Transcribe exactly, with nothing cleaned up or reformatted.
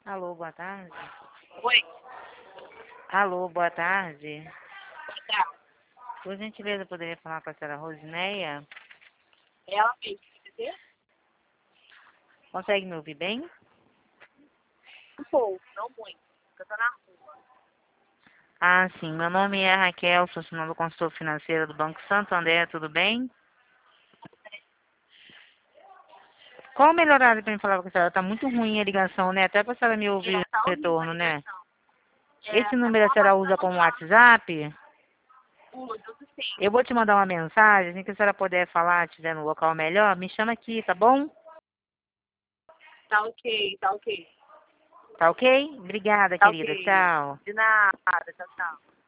Alô, boa tarde. Oi, Alô, boa tarde. tá. Por gentileza, poderia falar com a senhora Rosineia? Ela fez, entendeu? Consegue me ouvir bem? Um pouco, não muito. Eu tô na rua. Ah, sim. Meu nome é Raquel, sou sinal do consultor financeiro do Banco Santander, tudo bem? Qual o melhor horário para me falar com a senhora? Tá muito ruim a ligação, né? Até para a senhora me ouvir É, tá o horrível a retorno, né? ligação. É, Esse é número bom a senhora abaixar usa o como lá. WhatsApp? Uso, uso sim. Eu vou te mandar uma mensagem, assim que a senhora puder falar, estiver no local melhor, me chama aqui, tá bom? Tá ok, tá ok. Tá ok? Obrigada, Tá querida. ok. Tchau. De nada, tchau, tchau.